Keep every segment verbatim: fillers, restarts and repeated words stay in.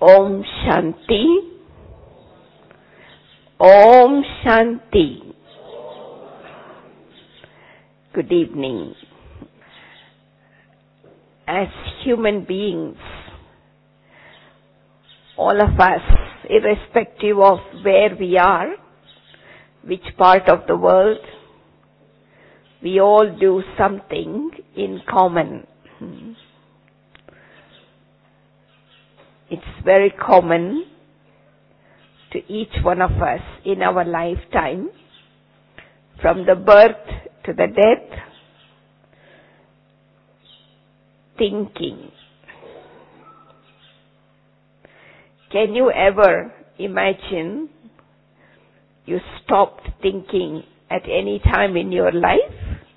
Om Shanti. Om Shanti. Good evening. As human beings, all of us, irrespective of where we are, which part of the world, we all do something in common. It's very common to each one of us in our lifetime, from the birth to the death, thinking. Can you ever imagine you stopped thinking at any time in your life?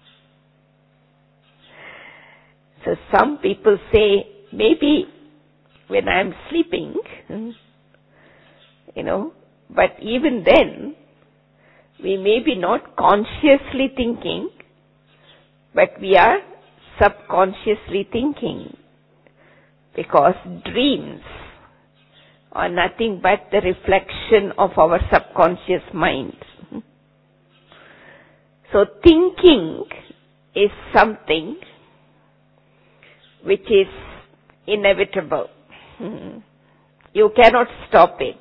So some people say, maybe when I'm sleeping, you know, but even then, we may be not consciously thinking, but we are subconsciously thinking, because dreams are nothing but the reflection of our subconscious mind. So thinking is something which is inevitable. You cannot stop it.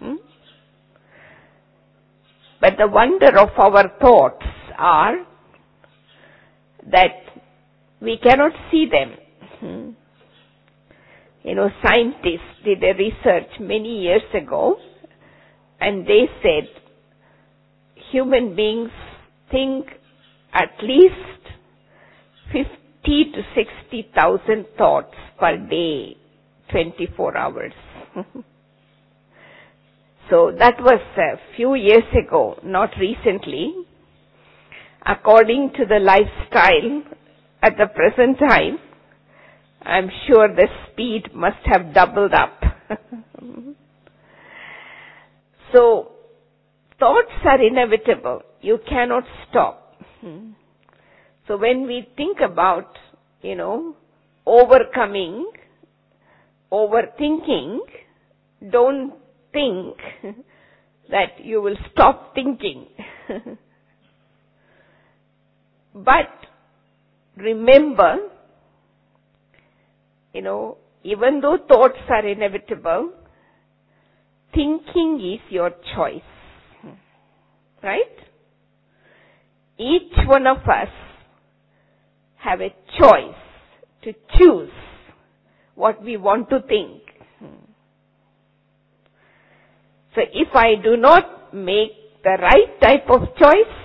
But the wonder of our thoughts are that we cannot see them. You know, scientists did a research many years ago, and they said human beings think at least fifty to sixty thousand thoughts per day, twenty-four hours. So that was a few years ago, not recently. According to the lifestyle at the present time, I'm sure the speed must have doubled up. So, thoughts are inevitable. You cannot stop. So when we think about, you know, overcoming, overthinking, don't think that you will stop thinking. But remember, you know, even though thoughts are inevitable, thinking is your choice. Right? Each one of us have a choice to choose what we want to think. So if I do not make the right type of choice,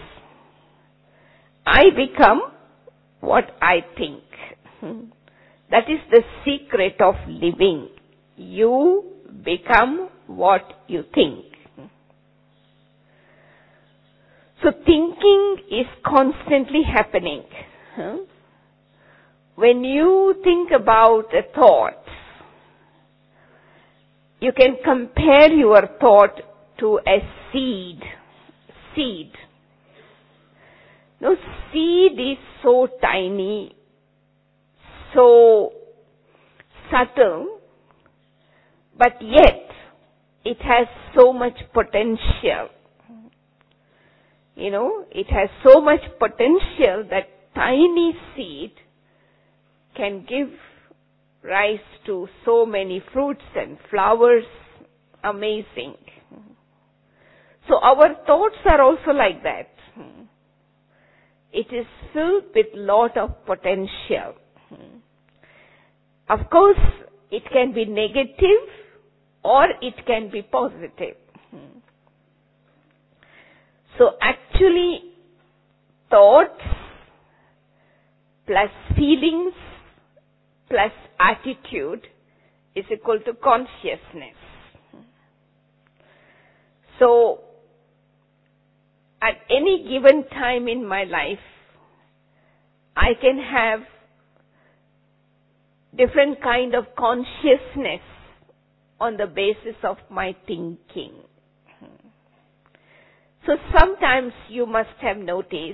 I become what I think. That is the secret of living. You become what you think. So thinking is constantly happening. When you think about a thought, you can compare your thought to a seed. Seed. Now, seed is so tiny, so subtle, but yet it has so much potential. You know, it has so much potential that tiny seed can give rise to so many fruits and flowers. Amazing. So our thoughts are also like that. It is filled with lot of potential. Of course, it can be negative or it can be positive. So actually, thoughts plus feelings plus attitude is equal to consciousness. So, at any given time in my life, I can have different kind of consciousness on the basis of my thinking. So sometimes you must have noticed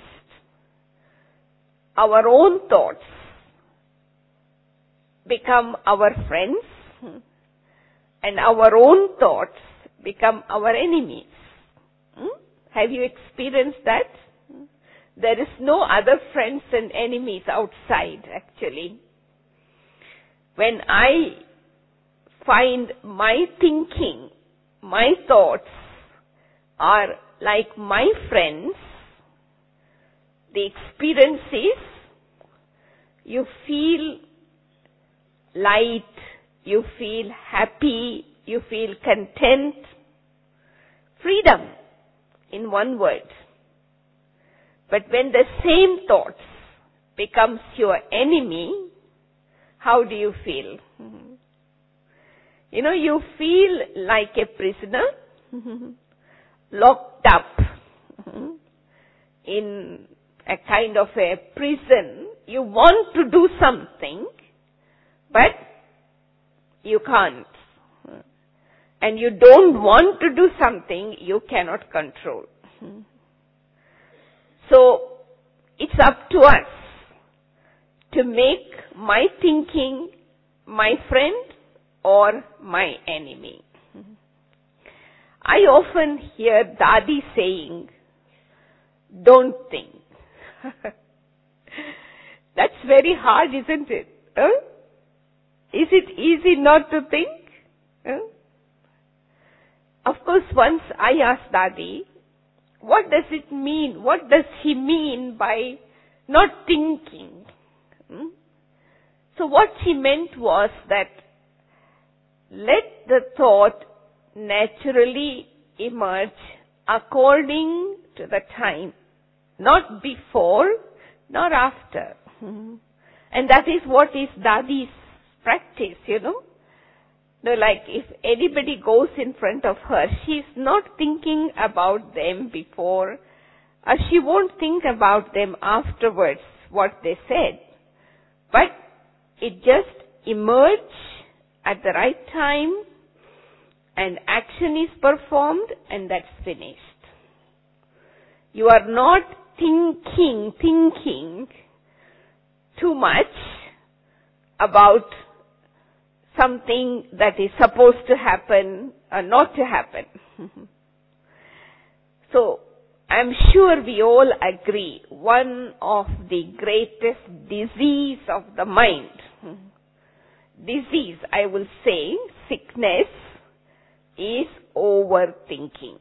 our own thoughts become our friends and our own thoughts become our enemies. Hmm? Have you experienced that? There is no other friends and enemies outside, actually. When I find my thinking, my thoughts are like my friends, the experience is you feel light, you feel happy, you feel content. Freedom, in one word. But when the same thoughts becomes your enemy, how do you feel? Mm-hmm. You know, you feel like a prisoner, mm-hmm. locked up mm-hmm. in a kind of a prison. You want to do something, but you can't. And you don't want to do something you cannot control. Mm-hmm. So, it's up to us to make my thinking my friend or my enemy. I often hear Dadi saying, don't think. That's very hard, isn't it? Huh? Is it easy not to think? Huh? Of course, once I asked Dadi, what does it mean? What does he mean by not thinking? Hmm? So what he meant was that let the thought naturally emerge according to the time, not before, nor after. Hmm. And that is what is Dadi's practice, you know. No, like if anybody goes in front of her, she's not thinking about them before, or she won't think about them afterwards, what they said. But it just emerges at the right time, and action is performed, and that's finished. You are not thinking, thinking too much about something that is supposed to happen or not to happen. So, I'm sure we all agree, one of the greatest disease of the mind, disease, I will say, sickness, is overthinking.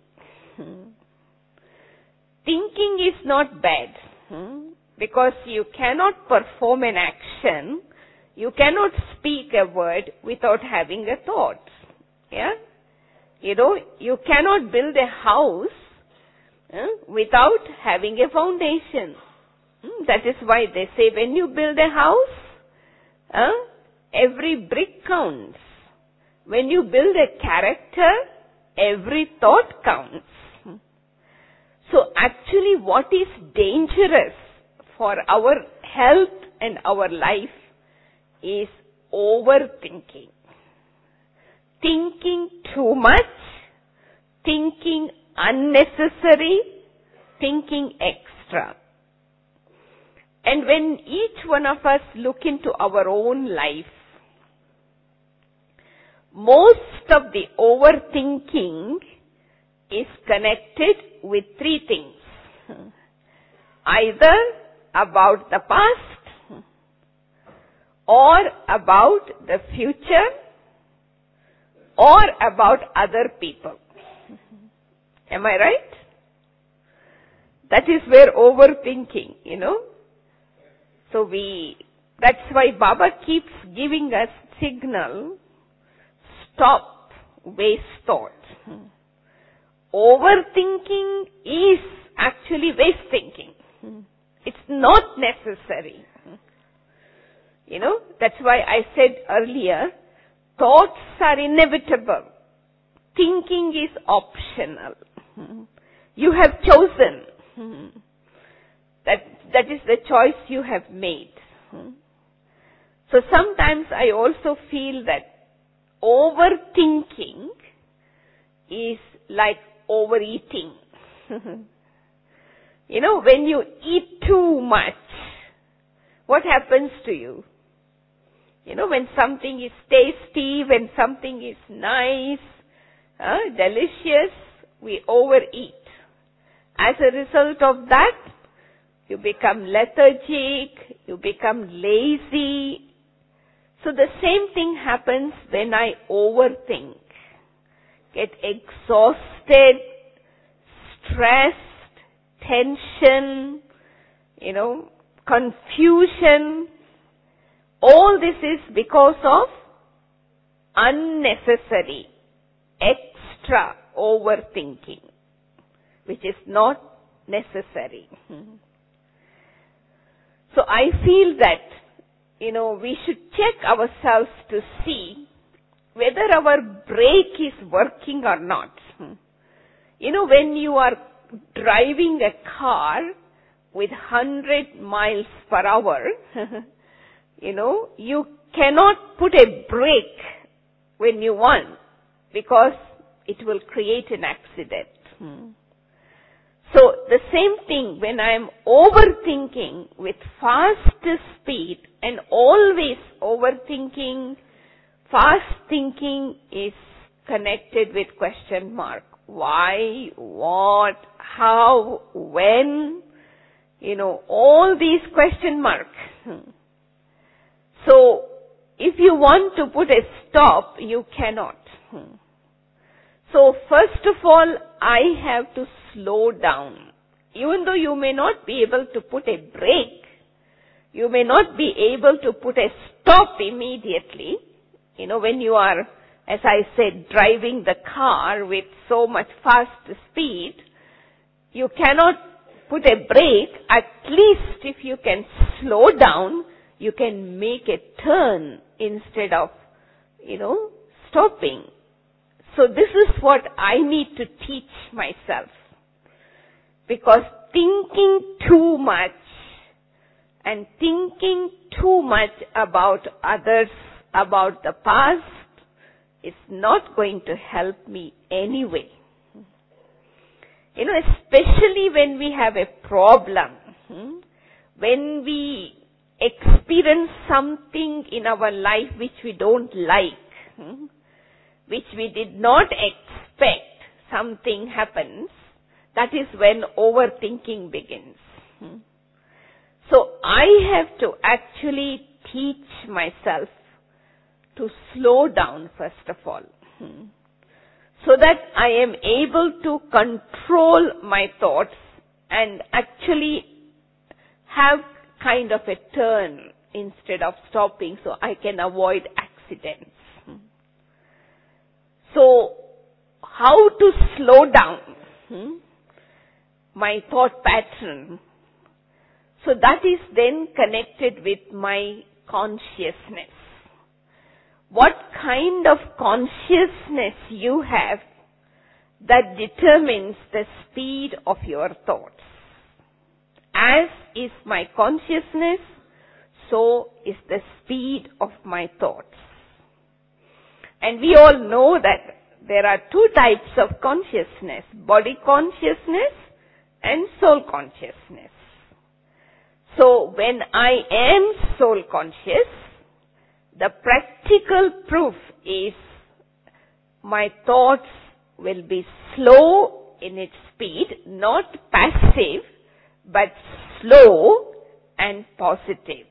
Thinking is not bad, because you cannot perform an action, you cannot speak a word without having a thought. Yeah? You know, you cannot build a house uh, without having a foundation. Mm, that is why they say when you build a house, uh, every brick counts. When you build a character, every thought counts. So actually what is dangerous for our health and our life is overthinking. Thinking too much, thinking unnecessary, thinking extra. And when each one of us look into our own life, most of the overthinking is connected with three things. Either about the past, or about the future, or about other people. Am I right? That is where overthinking, you know. So we, that's why Baba keeps giving us signal, stop, waste thought. Overthinking is actually waste thinking. It's not necessary. You know, that's why I said earlier, thoughts are inevitable. Thinking is optional. You have chosen. That, that is the choice you have made. So sometimes I also feel that overthinking is like overeating. You know, when you eat too much, what happens to you? You know, when something is tasty, when something is nice, uh, delicious, we overeat. As a result of that, you become lethargic, you become lazy. So the same thing happens when I overthink. Get exhausted, stressed, tension, you know, confusion. All this is because of unnecessary, extra overthinking, which is not necessary. So I feel that, you know, we should check ourselves to see whether our brake is working or not. You know, when you are driving a car with one hundred miles per hour, you know, you cannot put a brake when you want because it will create an accident. Hmm. So the same thing when I am overthinking with fast speed and always overthinking, fast thinking is connected with question mark. Why, what, how, when, you know, all these question marks. Hmm. So, if you want to put a stop, you cannot. Hmm. So, first of all, I have to slow down. Even though you may not be able to put a brake, you may not be able to put a stop immediately. You know, when you are, as I said, driving the car with so much fast speed, you cannot put a brake. At least if you can slow down, you can make a turn instead of, you know, stopping. So this is what I need to teach myself. Because thinking too much and thinking too much about others, about the past, is not going to help me anyway. You know, especially when we have a problem, when we experience something in our life which we don't like, which we did not expect, something happens, that is when overthinking begins. So I have to actually teach myself to slow down first of all, so that I am able to control my thoughts and actually have kind of a turn instead of stopping so I can avoid accidents. So, how to slow down hmm, my thought pattern? So that is then connected with my consciousness. What kind of consciousness you have that determines the speed of your thoughts. As is my consciousness, so is the speed of my thoughts. And we all know that there are two types of consciousness, body consciousness and soul consciousness. So when I am soul conscious, the practical proof is my thoughts will be slow in its speed, not passive, but slow and positive.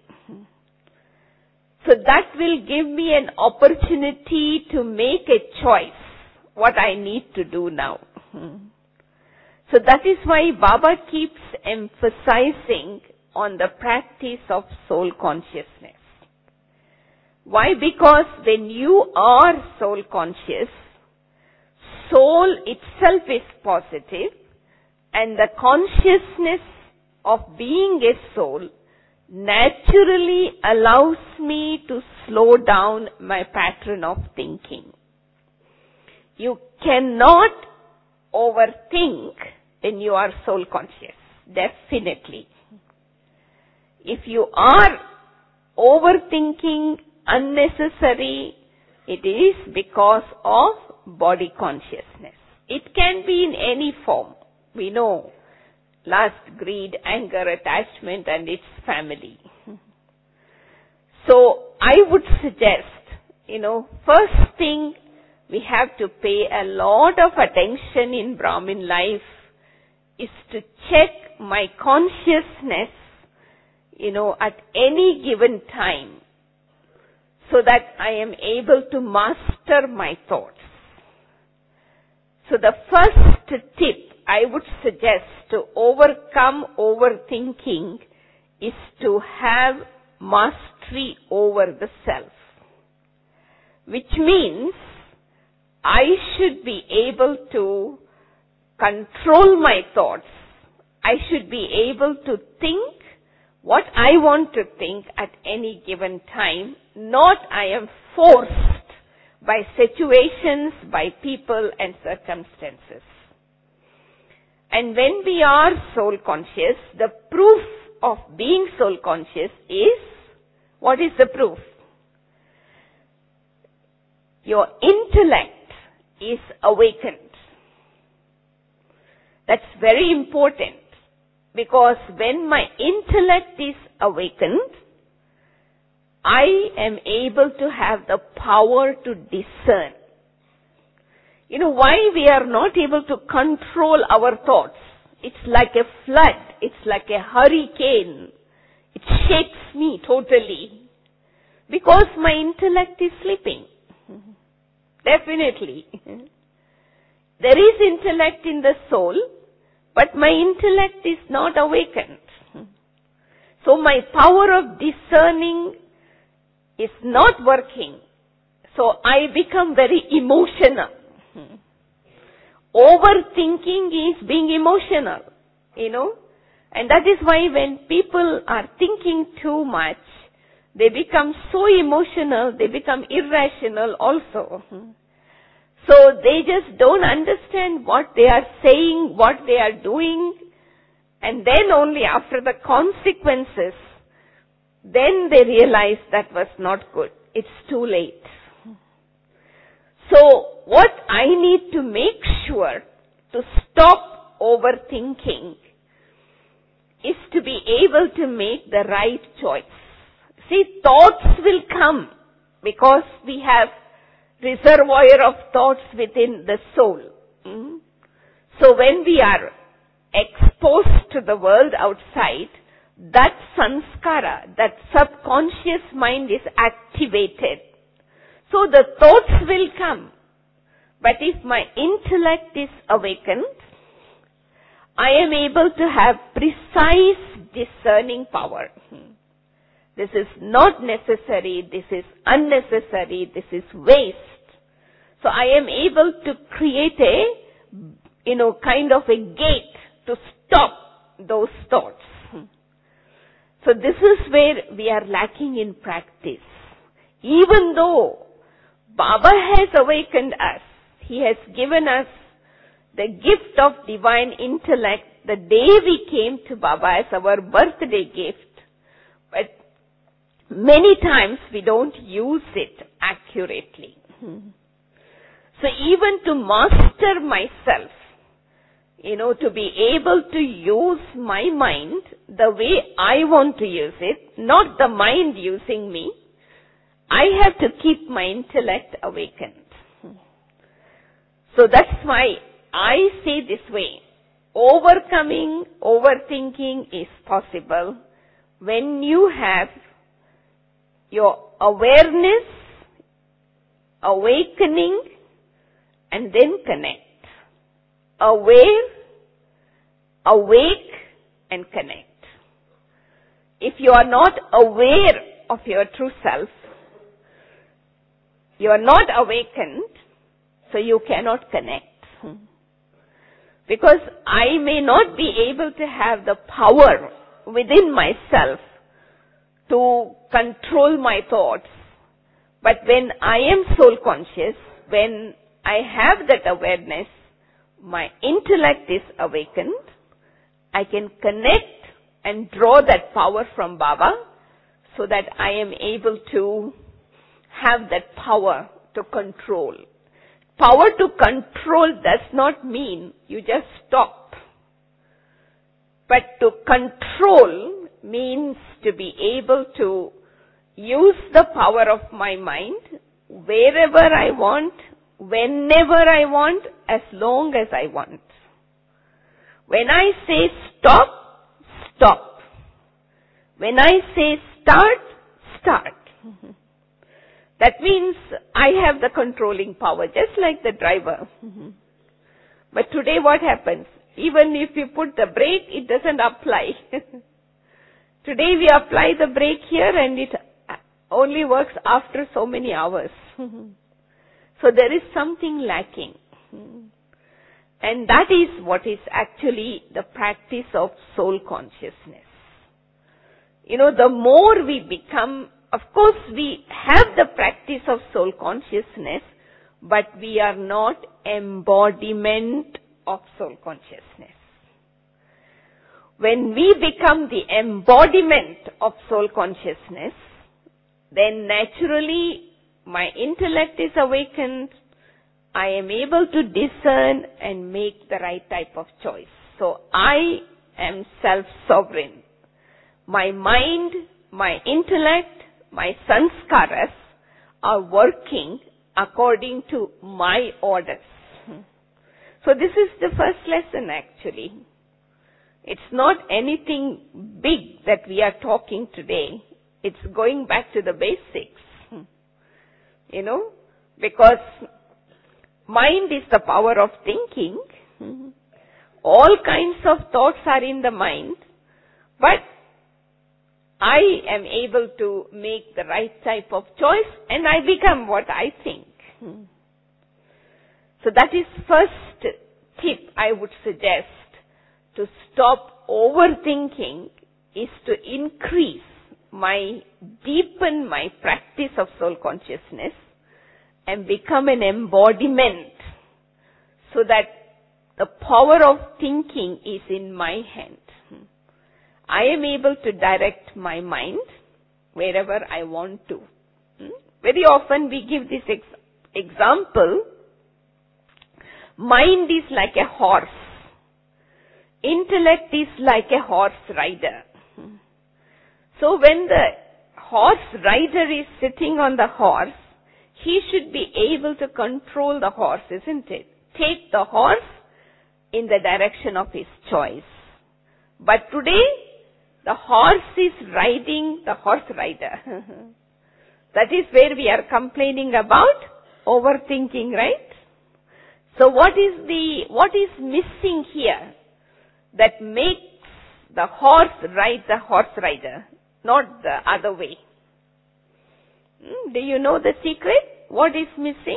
So that will give me an opportunity to make a choice, what I need to do now. So that is why Baba keeps emphasizing on the practice of soul consciousness. Why? Because when you are soul conscious, soul itself is positive, and the consciousness of being a soul naturally allows me to slow down my pattern of thinking. You cannot overthink when you are soul conscious, definitely. If you are overthinking unnecessary, it is because of body consciousness. It can be in any form. We know lust, greed, anger, attachment and its family. So I would suggest, you know, first thing we have to pay a lot of attention in Brahmin life is to check my consciousness, you know, at any given time so that I am able to master my thoughts. So the first tip I would suggest to overcome overthinking is to have mastery over the self, which means I should be able to control my thoughts. I should be able to think what I want to think at any given time, not I am forced by situations, by people and circumstances. And when we are soul conscious, the proof of being soul conscious is, what is the proof? Your intellect is awakened. That's very important, because when my intellect is awakened, I am able to have the power to discern. You know why we are not able to control our thoughts? It's like a flood. It's like a hurricane. It shakes me totally. Because my intellect is sleeping. Definitely. There is intellect in the soul, but my intellect is not awakened. So my power of discerning is not working. So I become very emotional. Overthinking is being emotional, you know. And that is why when people are thinking too much, they become so emotional, they become irrational also. So they just don't understand what they are saying, what they are doing, and then only after the consequences, then they realize that was not good. It's too late. So what I need to make sure to stop overthinking is to be able to make the right choice. See, thoughts will come because we have reservoir of thoughts within the soul. Mm? So when we are exposed to the world outside, that sanskara, that subconscious mind is activated. So the thoughts will come. But if my intellect is awakened, I am able to have precise discerning power. This is not necessary, this is unnecessary, this is waste. So I am able to create a, you know, kind of a gate to stop those thoughts. So this is where we are lacking in practice. Even though Baba has awakened us, He has given us the gift of divine intellect the day we came to Baba as our birthday gift. But many times we don't use it accurately. So even to master myself, you know, to be able to use my mind the way I want to use it, not the mind using me, I have to keep my intellect awakened. So that's why I say this way, overcoming overthinking is possible when you have your awareness, awakening, and then connect. Aware, awake, and connect. If you are not aware of your true self, you are not awakened, so you cannot connect. Because I may not be able to have the power within myself to control my thoughts. But when I am soul conscious, when I have that awareness, my intellect is awakened, I can connect and draw that power from Baba so that I am able to have that power to control. Power to control does not mean you just stop. But to control means to be able to use the power of my mind wherever I want, whenever I want, as long as I want. When I say stop, stop. When I say start, start. That means I have the controlling power, just like the driver. But today what happens? Even if you put the brake, it doesn't apply. Today we apply the brake here and it only works after so many hours. So there is something lacking. And that is what is actually the practice of soul consciousness. You know, the more we become, of course we have the practice of soul consciousness, but we are not embodiment of soul consciousness. When we become the embodiment of soul consciousness, then naturally my intellect is awakened, I am able to discern and make the right type of choice. So I am self-sovereign. My mind, my intellect, my sanskaras are working according to my orders. So this is the first lesson actually. It's not anything big that we are talking today. It's going back to the basics. You know, because mind is the power of thinking. All kinds of thoughts are in the mind, but I am able to make the right type of choice and I become what I think. So that is first tip I would suggest. To stop overthinking is to increase my, deepen my practice of soul consciousness and become an embodiment so that the power of thinking is in my hand. I am able to direct my mind wherever I want to. Very often we give this ex- example. Mind is like a horse. Intellect is like a horse rider. So when the horse rider is sitting on the horse, he should be able to control the horse, isn't it? Take the horse in the direction of his choice. But today, the horse is riding the horse rider. That is where we are complaining about overthinking, right? So what is the, what is missing here that makes the horse ride the horse rider, not the other way? Hmm? Do you know the secret? What is missing?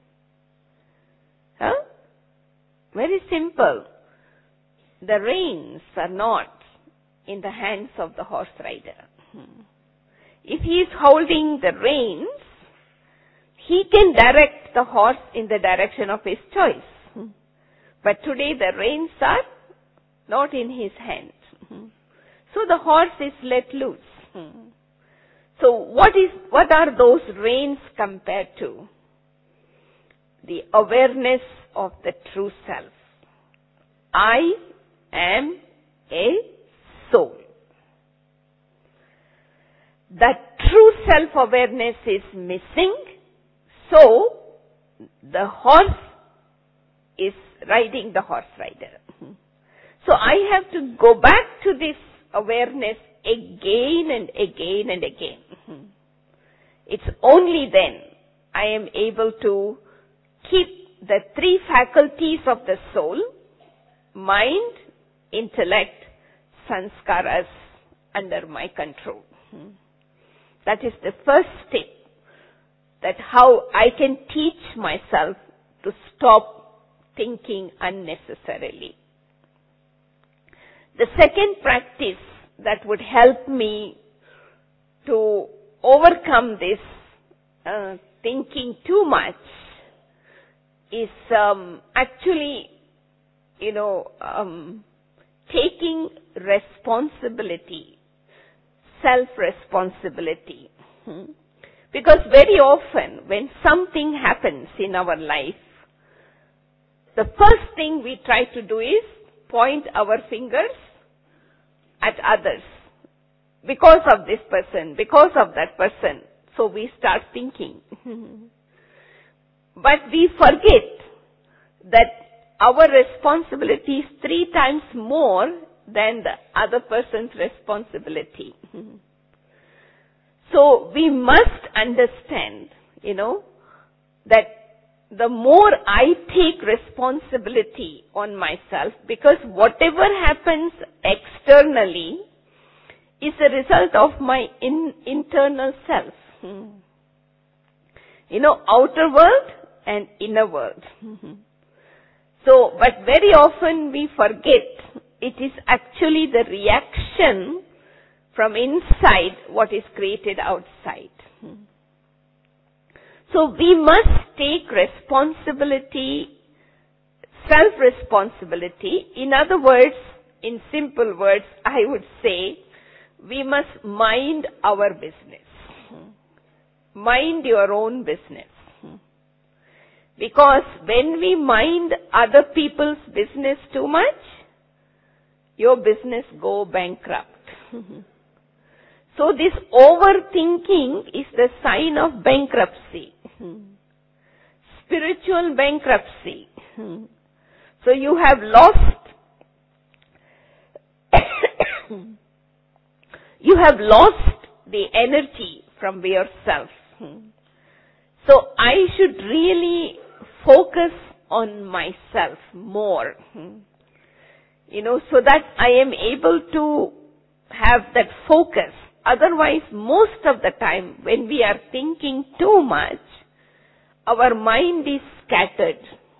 Huh? Very simple. The reins are not in the hands of the horse rider. Hmm. If he is holding the reins, he can direct the horse in the direction of his choice. Hmm. But today the reins are not in his hands. Hmm. So the horse is let loose. Hmm. So what is, what are those reins compared to? The awareness of the true self. I am a soul. That true self-awareness is missing, so the horse is riding the horse rider. So I have to go back to this awareness again and again and again. It's only then I am able to keep the three faculties of the soul, mind, intellect, sanskaras, under my control. That is the first step, that how I can teach myself to stop thinking unnecessarily. The second practice that would help me to overcome this uh, thinking too much is um, actually, you know, um, taking responsibility, self-responsibility. Hmm? Because very often when something happens in our life, the first thing we try to do is point our fingers at others. because of this person, because of that person. So we start thinking. But we forget that our responsibility is three times more than the other person's responsibility. So we must understand, you know, that the more I take responsibility on myself, because whatever happens externally is a result of my in, internal self. You know, outer world and inner world. So, but very often we forget it is actually the reaction from inside what is created outside. So we must take responsibility, self-responsibility. In other words, in simple words, I would say, we must mind our business. Mind your own business. Because when we mind other people's business too much, your business go bankrupt. So this overthinking is the sign of bankruptcy. Spiritual bankruptcy. So you have lost, you have lost the energy from yourself. So I should really focus on myself more. You know, so that I am able to have that focus. Otherwise, most of the time when we are thinking too much, our mind is scattered.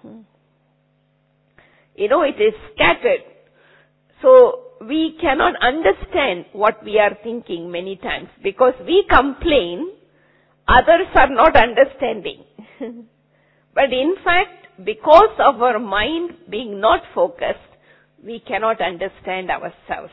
You know, it is scattered. So we cannot understand what we are thinking many times because we complain, others are not understanding. But in fact, because of our mind being not focused, we cannot understand ourselves.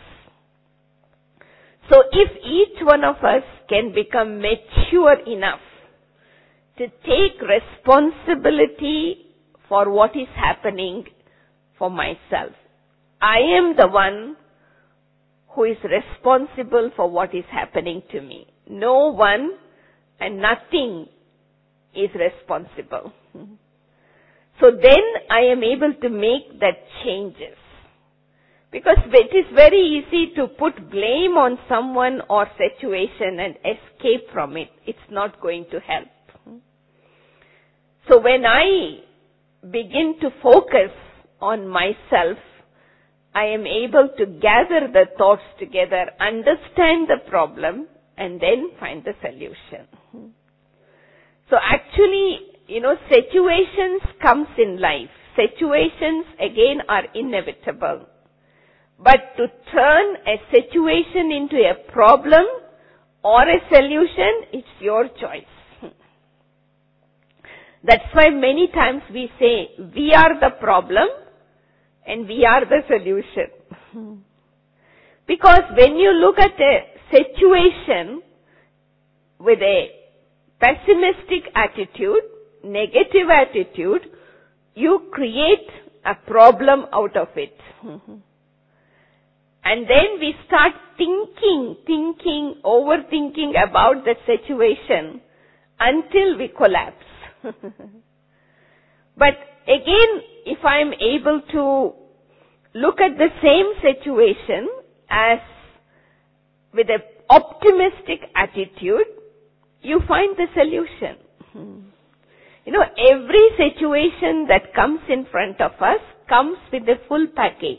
So if each one of us can become mature enough to take responsibility for what is happening for myself, I am the one who is responsible for what is happening to me. No one and nothing is responsible. So then I am able to make that changes. Because it is very easy to put blame on someone or situation and escape from it. It's not going to help. So when I begin to focus on myself, I am able to gather the thoughts together, understand the problem, and then find the solution. So actually, you know, situations comes in life. Situations again are inevitable. But to turn a situation into a problem or a solution, it's your choice. That's why many times we say, we are the problem and we are the solution. Because when you look at a situation with a pessimistic attitude, negative attitude, you create a problem out of it. And then we start thinking, thinking, overthinking about the situation until we collapse. But again, if I am able to look at the same situation as with an optimistic attitude, you find the solution. You know, every situation that comes in front of us comes with a full package.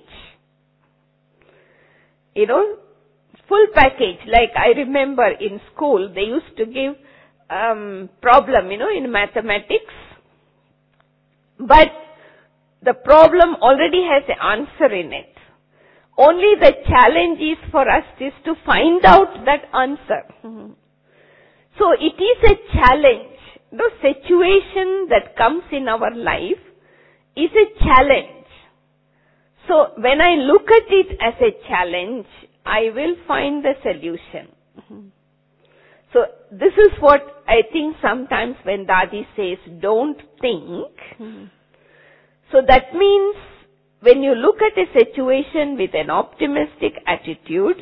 You know, full package. Like I remember in school, they used to give um, problem, you know, in mathematics. But the problem already has an answer in it. Only the challenge is for us is to find out that answer. So it is a challenge. The situation that comes in our life is a challenge. So when I look at it as a challenge, I will find the solution. So this is what I think sometimes when Dadi says, don't think. So that means when you look at a situation with an optimistic attitude,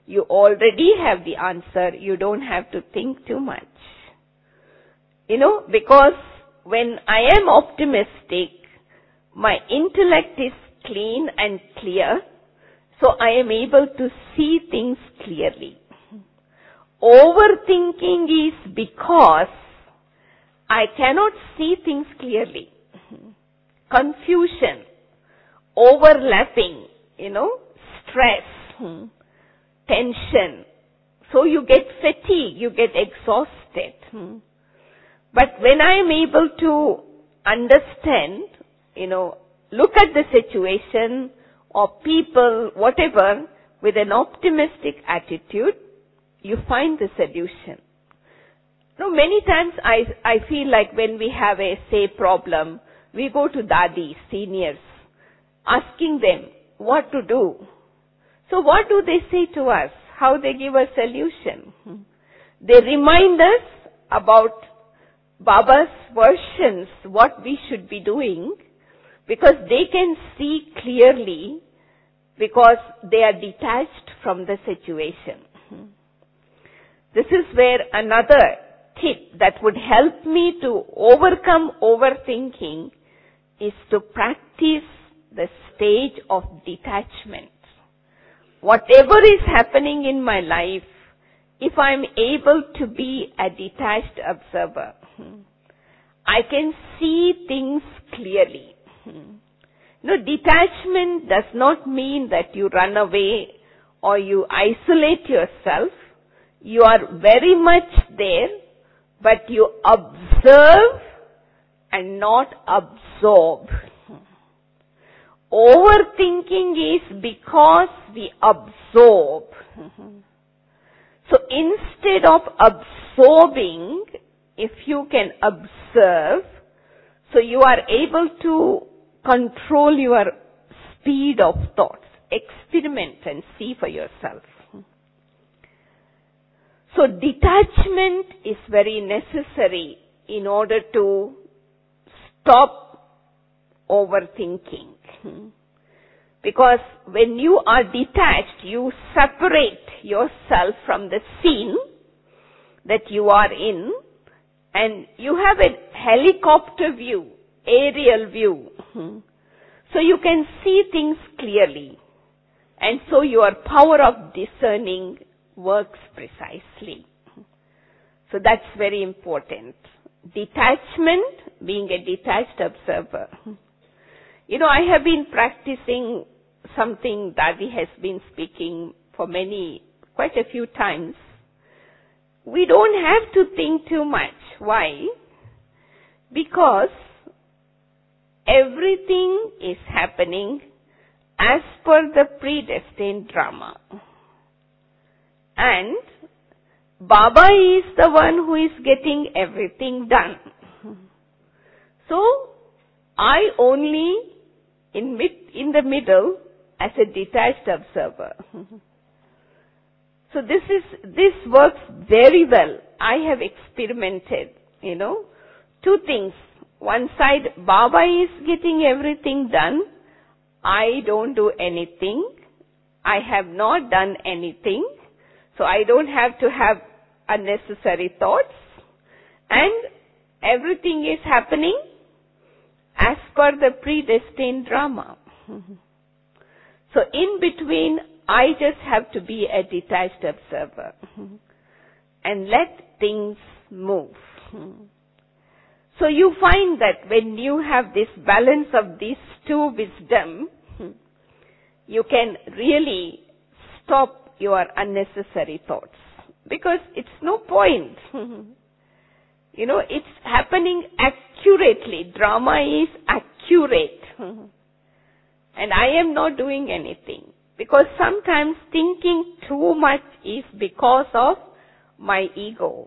You already have the answer. You don't have to think too much. You know, because when I am optimistic, my intellect is clean and clear, so I am able to see things clearly. Overthinking is because I cannot see things clearly. Confusion, overlapping, you know, stress, tension. So you get fatigued, you get exhausted. But when I am able to understand, you know, look at the situation or people, whatever, with an optimistic attitude, you find the solution. You know, many times I, I feel like when we have a, say, problem, we go to dadis, seniors, asking them what to do. So what do they say to us? How they give a solution? They remind us about Baba's versions, what we should be doing, because they can see clearly, because they are detached from the situation. This is where another tip that would help me to overcome overthinking is to practice the stage of detachment. Whatever is happening in my life, if I am able to be a detached observer, I can see things clearly. No, detachment does not mean that you run away or you isolate yourself. You are very much there, but you observe and not absorb. Overthinking is because we absorb. So instead of absorbing, if you can observe, so you are able to control your speed of thoughts. Experiment and see for yourself. So detachment is very necessary in order to stop overthinking. Because when you are detached, you separate yourself from the scene that you are in, and you have a helicopter view, aerial view. So you can see things clearly. And so your power of discerning works precisely. So that's very important. Detachment, being a detached observer. You know, I have been practicing something Dadi has been speaking for many, quite a few times. We don't have to think too much. Why? Because everything is happening as per the predestined drama. And Baba is the one who is getting everything done. So, I only in mid, in the middle as a detached observer. So this is, this works very well. I have experimented, you know, two things. One side, Baba is getting everything done. I don't do anything. I have not done anything. So I don't have to have unnecessary thoughts. And everything is happening as per the predestined drama. So in between, I just have to be a detached observer and let things move. So you find that when you have this balance of these two wisdom, you can really stop your unnecessary thoughts. Because it's no point. You know, it's happening accurately. Drama is accurate. And I am not doing anything. Because sometimes thinking too much is because of my ego.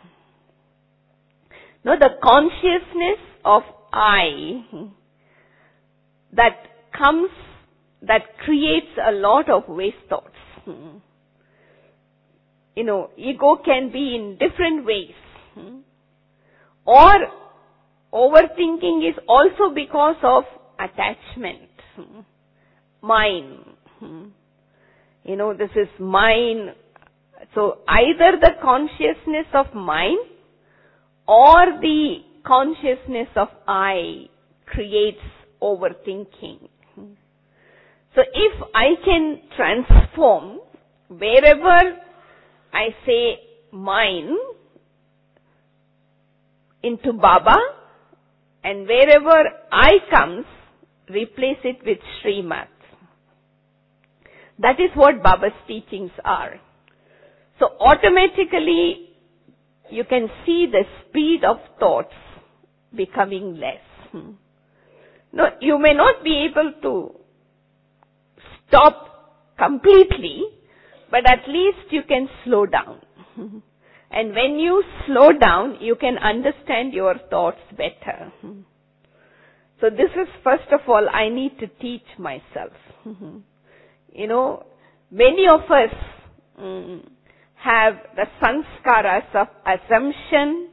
No, the consciousness of I that comes, that creates a lot of waste thoughts. You know, ego can be in different ways. Or overthinking is also because of attachment. Mine. You know, this is mine. So either the consciousness of mine or the consciousness of I creates overthinking. So if I can transform wherever I say mine into Baba, and wherever I comes, replace it with Srimad. That is what Baba's teachings are. So automatically you can see the speed of thoughts becoming less. No, you may not be able to stop completely, but at least you can slow down. And when you slow down, you can understand your thoughts better. So this is, first of all, I need to teach myself. You know, many of us mm, have the sanskaras of assumption,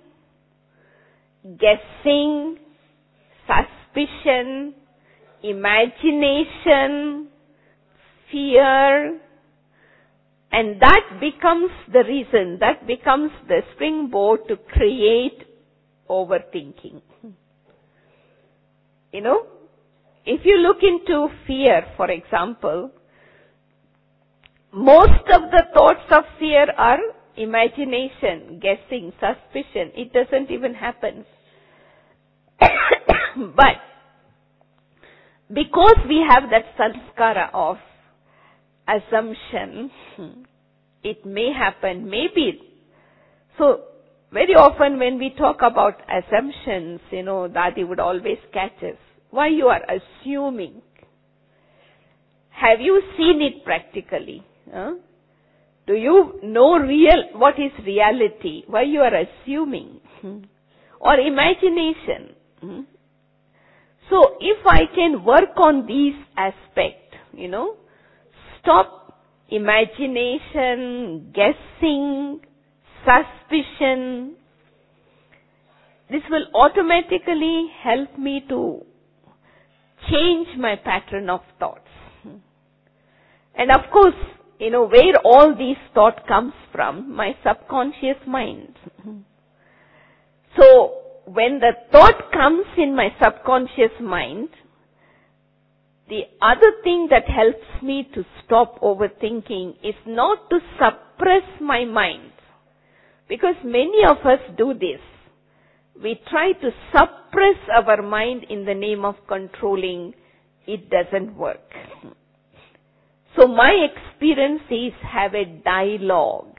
guessing, suspicion, imagination, fear, and that becomes the reason, that becomes the springboard to create overthinking. You know, if you look into fear, for example, most of the thoughts of fear are imagination, guessing, suspicion. It doesn't even happen. But because we have that sanskara of assumption, it may happen, maybe. So, very often when we talk about assumptions, you know, Dadi would always catch us. Why you are assuming? Have you seen it practically? Huh? Do you know real, what is reality? Why you are assuming? Hmm. Or imagination? Hmm. So, if I can work on these aspects, you know, stop imagination, guessing, suspicion. This will automatically help me to change my pattern of thoughts. And of course, you know, where all these thought comes from, my subconscious mind. So, when the thought comes in my subconscious mind, the other thing that helps me to stop overthinking is not to suppress my mind. Because many of us do this. We try to suppress our mind in the name of controlling. It doesn't work. So my experience is have a dialogue.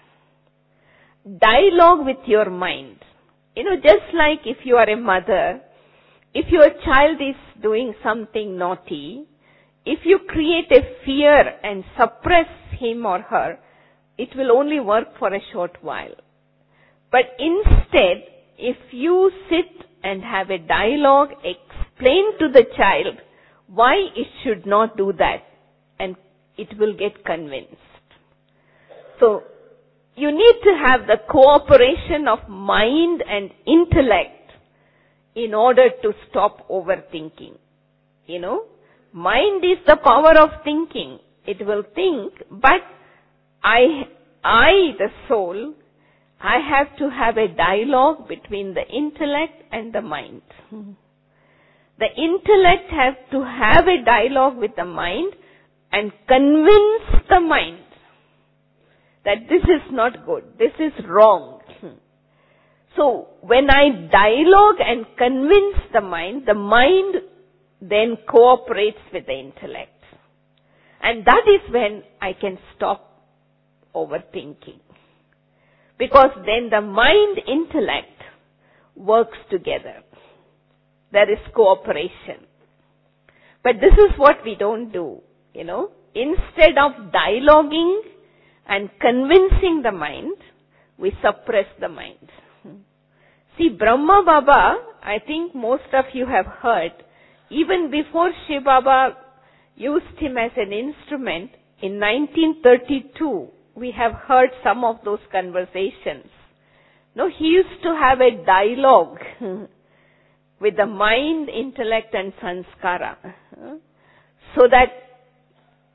Dialogue with your mind. You know, just like if you are a mother, if your child is doing something naughty, if you create a fear and suppress him or her, it will only work for a short while. But instead, if you sit and have a dialogue, explain to the child why it should not do that, and it will get convinced. So, you need to have the cooperation of mind and intellect in order to stop overthinking. You know, mind is the power of thinking. It will think, but I, I, the soul, I have to have a dialogue between the intellect and the mind. The intellect has to have a dialogue with the mind and convince the mind that this is not good, this is wrong. So, when I dialogue and convince the mind, the mind then cooperates with the intellect. And that is when I can stop overthinking. Because then the mind-intellect works together. There is cooperation. But this is what we don't do, you know. Instead of dialoguing and convincing the mind, we suppress the mind. See, Brahma Baba, I think most of you have heard, even before Shiv Baba used him as an instrument, in nineteen thirty-two, we have heard some of those conversations. No, he used to have a dialogue with the mind, intellect and sanskara. So that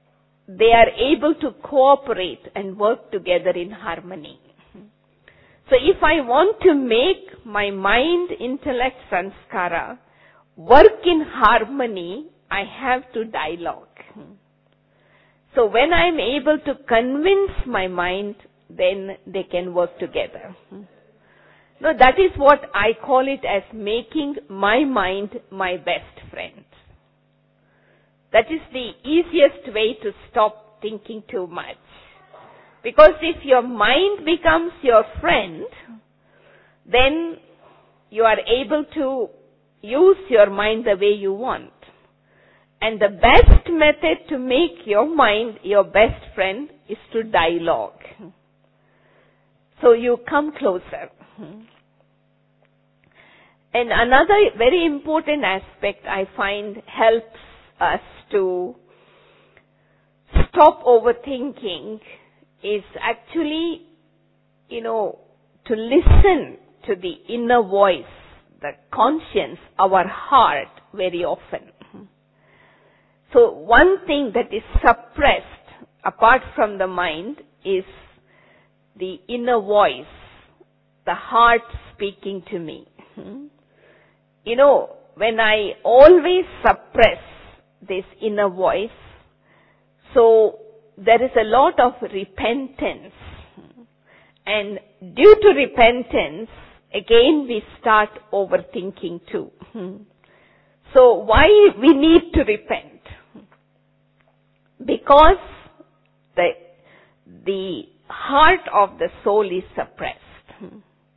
they are able to cooperate and work together in harmony. So if I want to make my mind, intellect, sanskara work in harmony, I have to dialogue. So when I am able to convince my mind, then they can work together. Now that is what I call it as making my mind my best friend. That is the easiest way to stop thinking too much. Because if your mind becomes your friend, then you are able to use your mind the way you want. And the best method to make your mind your best friend is to dialogue. So you come closer. And another very important aspect I find helps us to stop overthinking is actually, you know, to listen to the inner voice, the conscience, our heart very often. So one thing that is suppressed apart from the mind is the inner voice, the heart speaking to me. You know, when I always suppress this inner voice, so there is a lot of repentance. And due to repentance, again we start overthinking too. So why we need to repent? Because the, the heart of the soul is suppressed.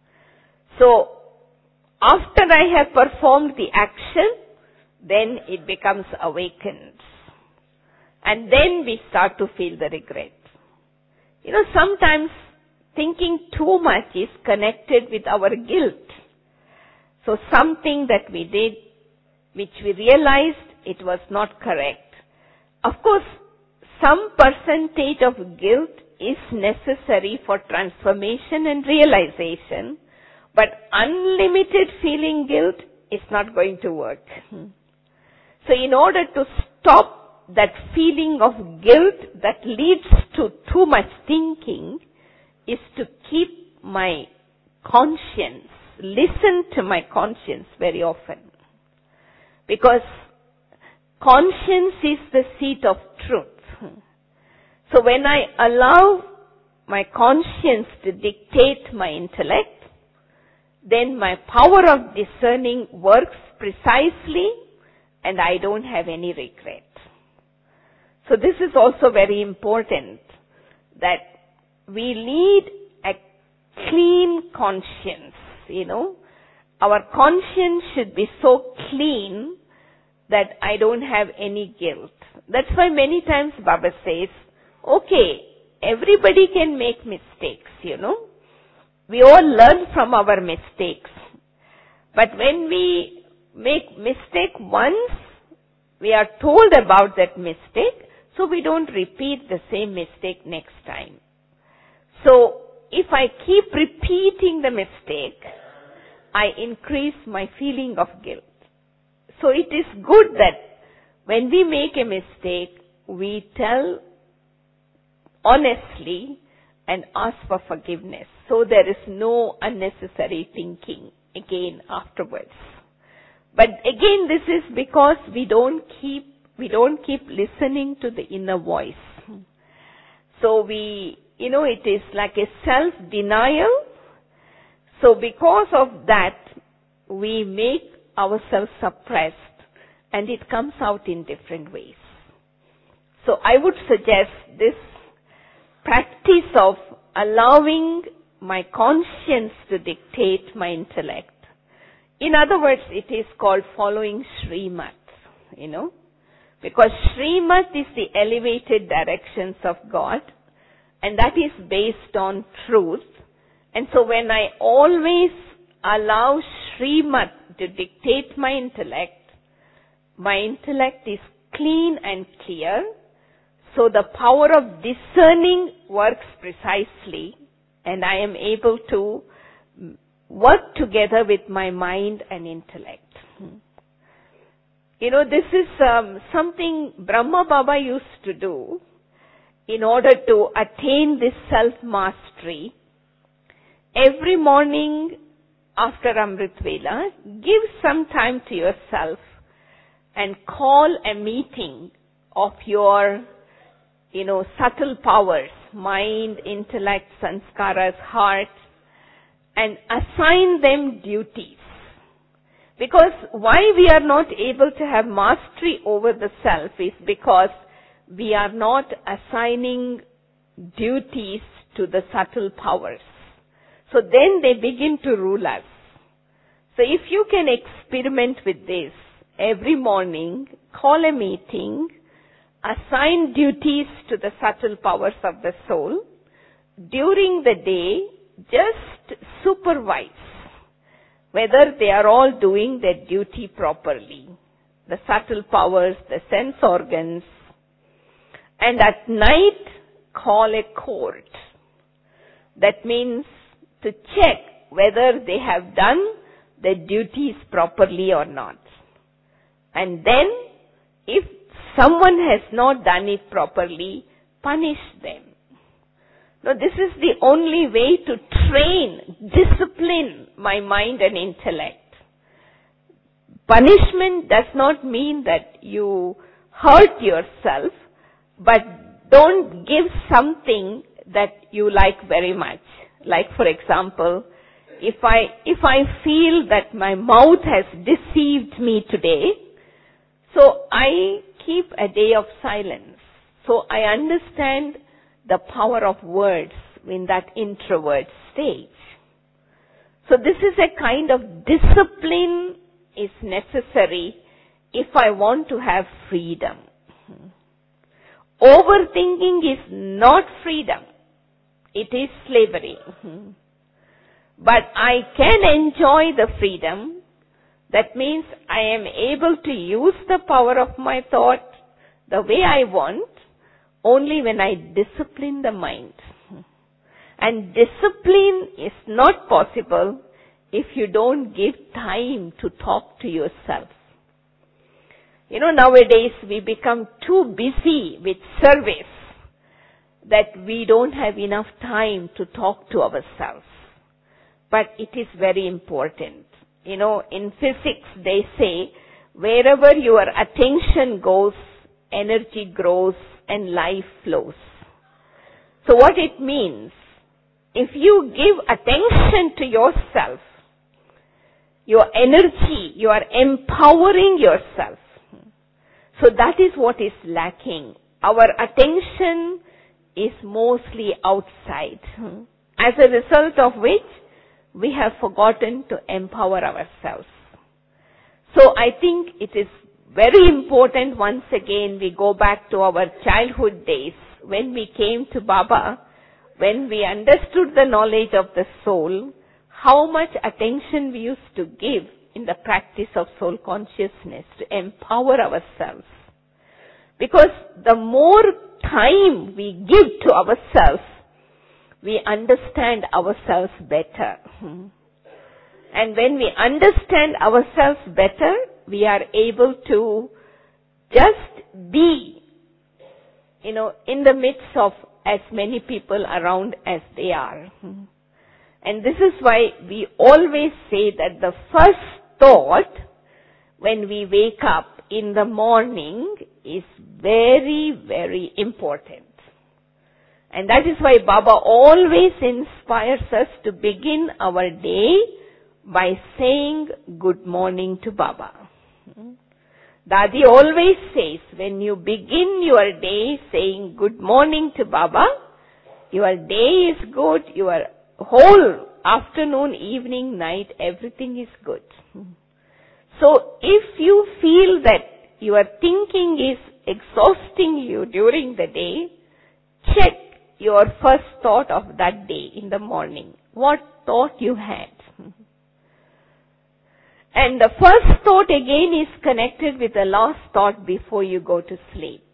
So after I have performed the action, then it becomes awakened. And then we start to feel the regret. You know, sometimes thinking too much is connected with our guilt. So something that we did, which we realized it was not correct. Of course, some percentage of guilt is necessary for transformation and realization, but unlimited feeling guilt is not going to work. So in order to stop that feeling of guilt that leads to too much thinking is to keep my conscience, listen to my conscience very often. Because conscience is the seat of truth. So when I allow my conscience to dictate my intellect, then my power of discerning works precisely and I don't have any regret. So this is also very important, that we lead a clean conscience, you know. Our conscience should be so clean that I don't have any guilt. That's why many times Baba says, okay, everybody can make mistakes, you know. We all learn from our mistakes. But when we make mistake once, we are told about that mistake, so we don't repeat the same mistake next time. So if I keep repeating the mistake, I increase my feeling of guilt. So it is good that when we make a mistake, we tell honestly and ask for forgiveness. So there is no unnecessary thinking again afterwards. But again, this is because we don't keep, we don't keep listening to the inner voice. So we, you know, it is like a self-denial. So because of that, we make ourselves suppressed and it comes out in different ways. So I would suggest this practice of allowing my conscience to dictate my intellect. In other words, it is called following Srimad, you know, because Srimad is the elevated directions of God and that is based on truth. And so when I always allow Srimad to dictate my intellect, my intellect is clean and clear. So the power of discerning works precisely and I am able to work together with my mind and intellect. You know, this is um, something Brahma Baba used to do. in order to attain this self-mastery, every morning after Amrit Vela, give some time to yourself and call a meeting of your, you know, subtle powers, mind, intellect, sanskaras, heart, and assign them duties. Because why we are not able to have mastery over the self is because we are not assigning duties to the subtle powers. So then they begin to rule us. So if you can experiment with this, every morning, call a meeting, assign duties to the subtle powers of the soul. During the day, just supervise whether they are all doing their duty properly. The subtle powers, the sense organs. And at night, call a court. That means to check whether they have done their duties properly or not. And then, if someone has not done it properly, punish them. Now, this is the only way to train, discipline my mind and intellect. Punishment does not mean that you hurt yourself, but don't give something that you like very much. Like, for example, if I, if I feel that my mouth has deceived me today, so I keep a day of silence. So I understand the power of words in that introvert stage. So this is a kind of discipline is necessary if I want to have freedom. Overthinking is not freedom. It is slavery. But I can enjoy the freedom. That means I am able to use the power of my thought the way I want only when I discipline the mind. And discipline is not possible if you don't give time to talk to yourself. You know, nowadays we become too busy with service that we don't have enough time to talk to ourselves. But it is very important. You know, in physics they say, wherever your attention goes, energy grows and life flows. So what it means, if you give attention to yourself, your energy, you are empowering yourself. So that is what is lacking. Our attention is mostly outside. As a result of which, we have forgotten to empower ourselves. So I think it is very important, once again, we go back to our childhood days, when we came to Baba, when we understood the knowledge of the soul, how much attention we used to give in the practice of soul consciousness to empower ourselves. Because the more time we give to ourselves, we understand ourselves better. And when we understand ourselves better, we are able to just be, you know, in the midst of as many people around as they are. And this is why we always say that the first thought when we wake up in the morning is very, very important. And that is why Baba always inspires us to begin our day by saying good morning to Baba. Dadi always says, when you begin your day saying good morning to Baba, your day is good, your whole afternoon, evening, night, everything is good. So if you feel that your thinking is exhausting you during the day, check your first thought of that day in the morning. What thought you had? And the first thought again is connected with the last thought before you go to sleep.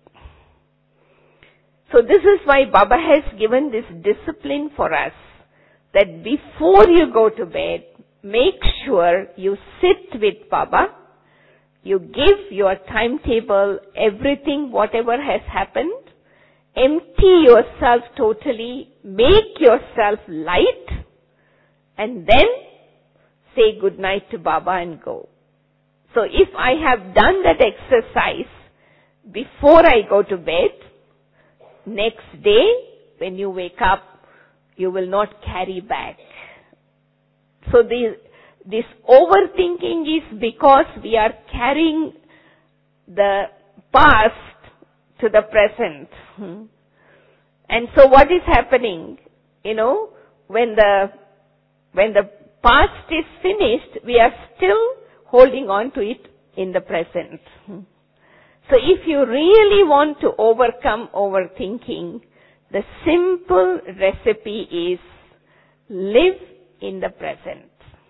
So this is why Baba has given this discipline for us, that before you go to bed, make sure you sit with Baba, you give your timetable, everything, whatever has happened, empty yourself totally, make yourself light, and then say good night to Baba and go. So if I have done that exercise before I go to bed, next day when you wake up, you will not carry back. So the, this overthinking is because we are carrying the past to the present. And so what is happening? You know, when the, when the past is finished, we are still holding on to it in the present. So if you really want to overcome overthinking, the simple recipe is live in the present.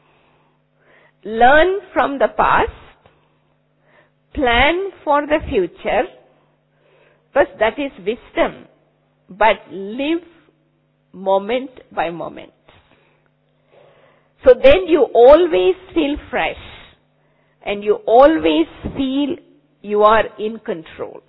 Learn from the past. Plan for the future. First, that is wisdom. But live moment by moment. So then you always feel fresh. And you always feel you are in control.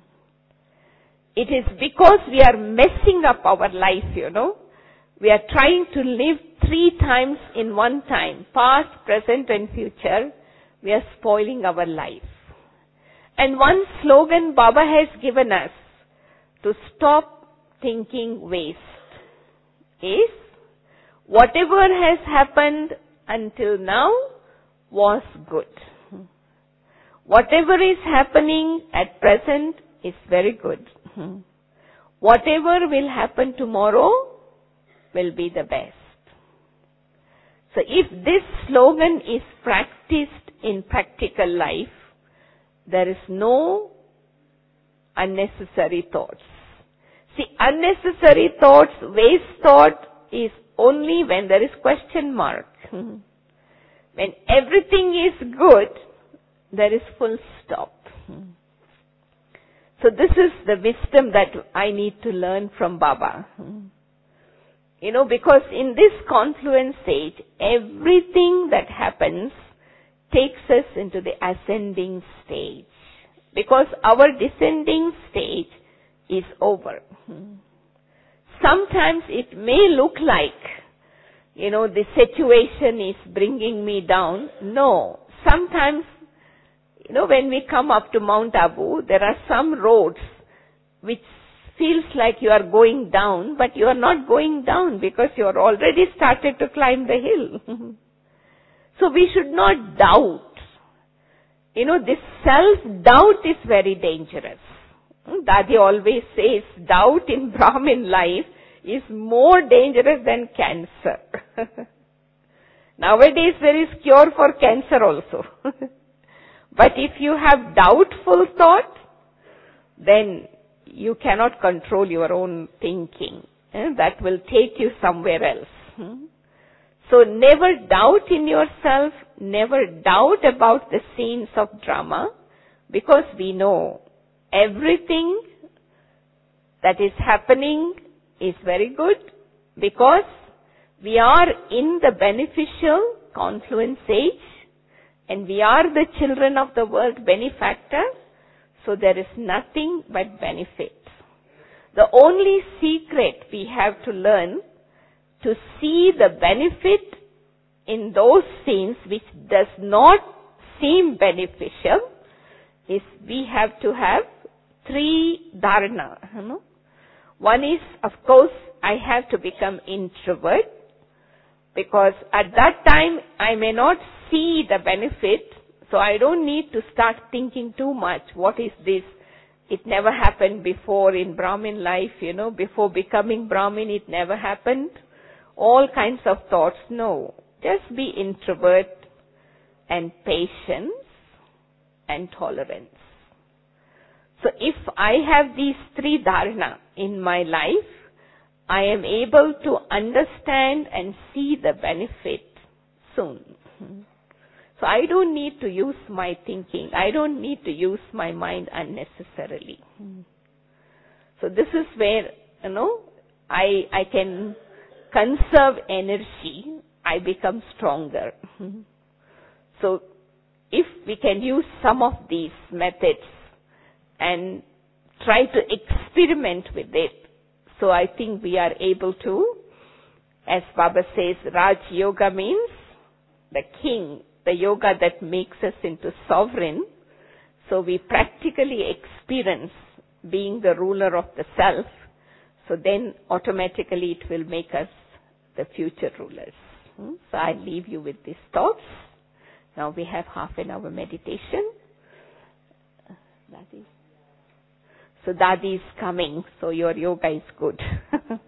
It is because we are messing up our life, you know. We are trying to live three times in one time. Past, present and future. We are spoiling our life. And one slogan Baba has given us to stop thinking waste is, whatever has happened until now was good. Whatever is happening at present is very good. Whatever will happen tomorrow will be the best. So if this slogan is practiced in practical life, there is no unnecessary thoughts. See, unnecessary thoughts, waste thought is only when there is question mark. When everything is good, there is full stop. So this is the wisdom that I need to learn from Baba. You know, because in this confluence stage, everything that happens takes us into the ascending stage. Because our descending stage is over. Sometimes it may look like, you know, the situation is bringing me down. No. Sometimes, you know, when we come up to Mount Abu, there are some roads which feels like you are going down, but you are not going down because you are already started to climb the hill. So we should not doubt. You know, this self-doubt is very dangerous. Dadi always says doubt in Brahmin life is more dangerous than cancer. Nowadays there is cure for cancer also. But if you have doubtful thought, then you cannot control your own thinking. That will take you somewhere else. So never doubt in yourself, never doubt about the scenes of drama, because we know everything that is happening is very good, because we are in the beneficial confluence age, and we are the children of the world benefactor, so there is nothing but benefit. The only secret we have to learn to see the benefit in those scenes which does not seem beneficial is we have to have three dharana. You know? One is, of course, I have to become introvert, because at that time I may not see the benefit, so I don't need to start thinking too much. What is this? It never happened before in Brahmin life, you know, before becoming Brahmin it never happened. All kinds of thoughts. No. Just be introvert and patience and tolerance. So if I have these three dharana in my life, I am able to understand and see the benefit soon. So I don't need to use my thinking. I don't need to use my mind unnecessarily. So this is where, you know, I, I can conserve energy. I become stronger. So if we can use some of these methods and try to experiment with it. So I think we are able to, as Baba says, Raj Yoga means the king, the yoga that makes us into sovereign. So we practically experience being the ruler of the self. So then automatically it will make us the future rulers. Hmm? So I leave you with these thoughts. Now we have half an hour meditation. Dadi. So Dadi is coming, so your yoga is good.